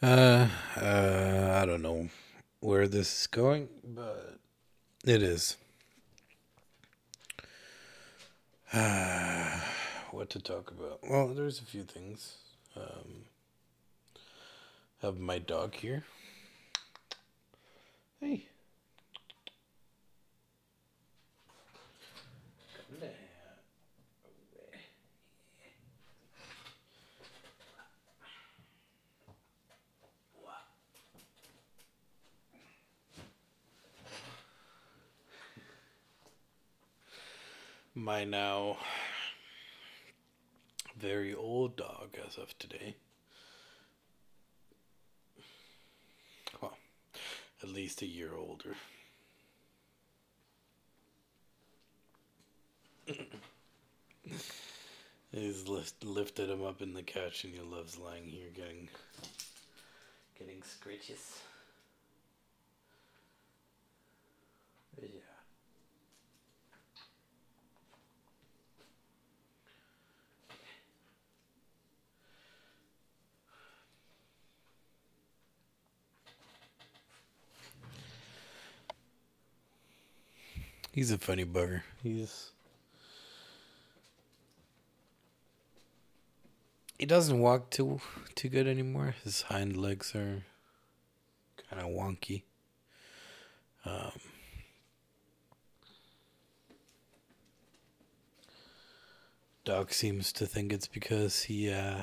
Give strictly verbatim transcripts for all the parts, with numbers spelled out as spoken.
Uh, uh, I don't know where this is going, but it is. What to talk about? Well, there's a few things. Um, have my dog here. Hey. My now very old dog as of today. Well, at least a year older. He's lift, lifted him up in the couch and he loves lying here getting getting scritches. Yeah. He's a funny bugger. He's he doesn't walk too too good anymore. His hind legs are kind of wonky. Um, Doc seems to think it's because he uh,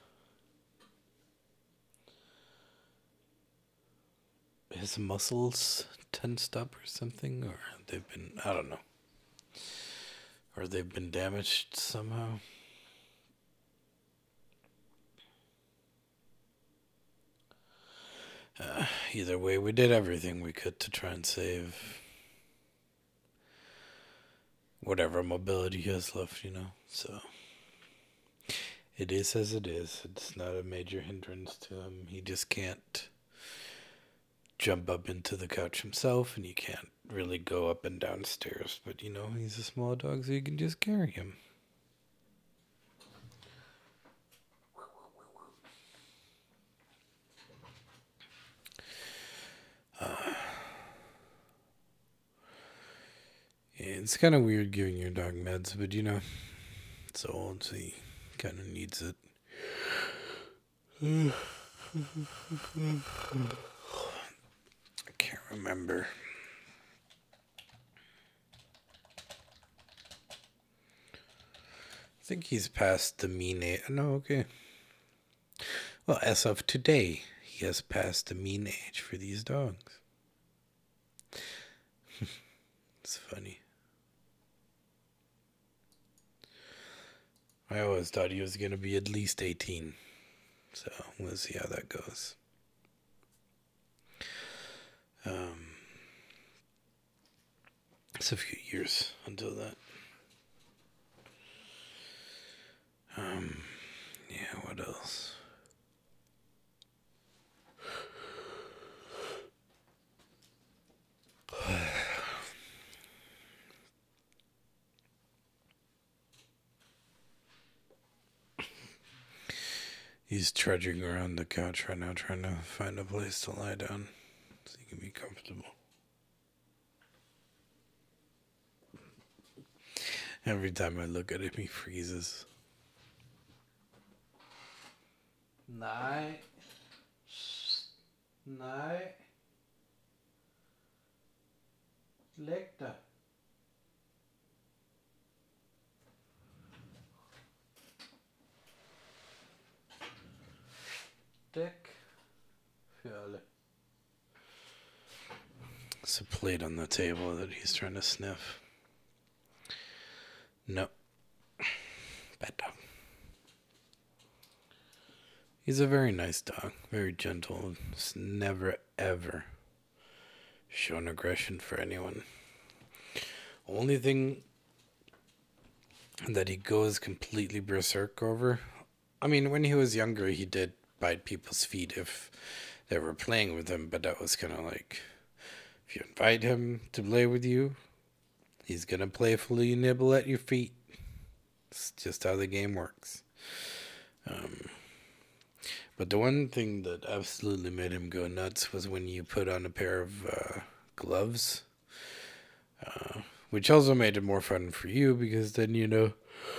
his muscles tensed up or something, or they've been I don't know, or they've been damaged somehow. Uh, either way, we did everything we could to try and save whatever mobility he has left, you know. So it is as it is. It's not a major hindrance to him. He just can't jump up into the couch himself, and he can't really go up and down stairs. But you know, he's a small dog, so you can just carry him. Uh, it's kind of weird giving your dog meds, but you know, it's old, so he kind of needs it. I can't remember. I think he's past the mean age. No, okay. Well, as of today, he has passed the mean age for these dogs. It's funny. I always thought he was going to be at least eighteen. So we'll see how that goes. Um, it's a few years until that. Um, yeah, what else? He's trudging around the couch right now, trying to find a place to lie down so he can be comfortable. Every time I look at him, he freezes. Nej. Nej. Læg dig. Dick. Fjolle. There's a plate on the table that he's trying to sniff. No. Bad dog. He's a very nice dog. Very gentle. He's never, ever shown aggression for anyone. Only thing that he goes completely berserk over. I mean, when he was younger, he did bite people's feet if they were playing with him, but that was kind of like, if you invite him to play with you, he's gonna playfully nibble at your feet. It's just how the game works. Um, But the one thing that absolutely made him go nuts was when you put on a pair of uh, gloves, uh, which also made it more fun for you because then you know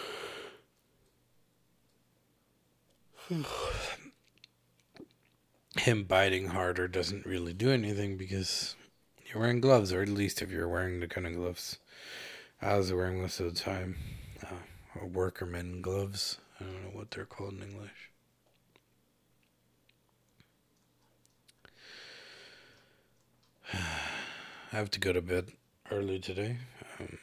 him biting harder doesn't really do anything because you're wearing gloves, or at least if you're wearing the kind of gloves I was wearing most of the time, uh, or workerman gloves. I don't know what they're called in English. I have to go to bed early today. Um,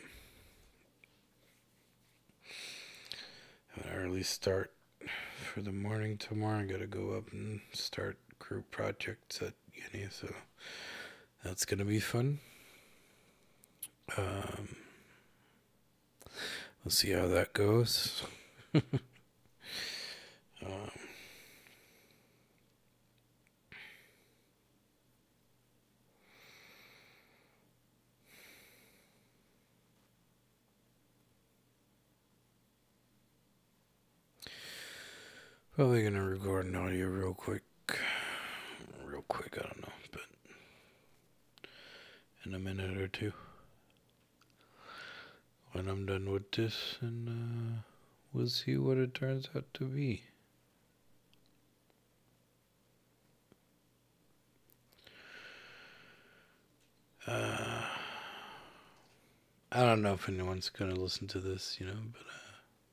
an early start for the morning tomorrow. I gotta go up and start group projects at uni, so that's gonna be fun. Um, we'll see how that goes. um, Probably gonna record an audio real quick. Real quick, I don't know, but in a minute or two. When I'm done with this, and uh, we'll see what it turns out to be. Uh, I don't know if anyone's gonna listen to this, you know, but uh,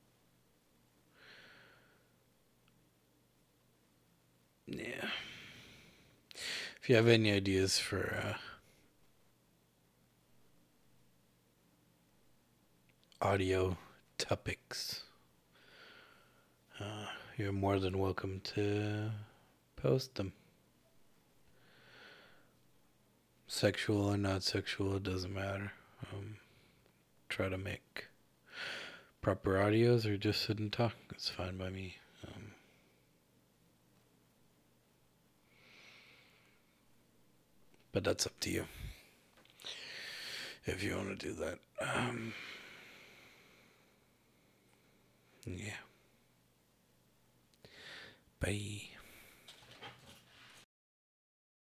yeah. If you have any ideas for uh, audio topics, uh, you're more than welcome to post them. Sexual or not sexual, it doesn't matter. Um, try to make proper audios or just sit and talk. It's fine by me. Um, but that's up to you if you want to do that. Um, yeah. Bye.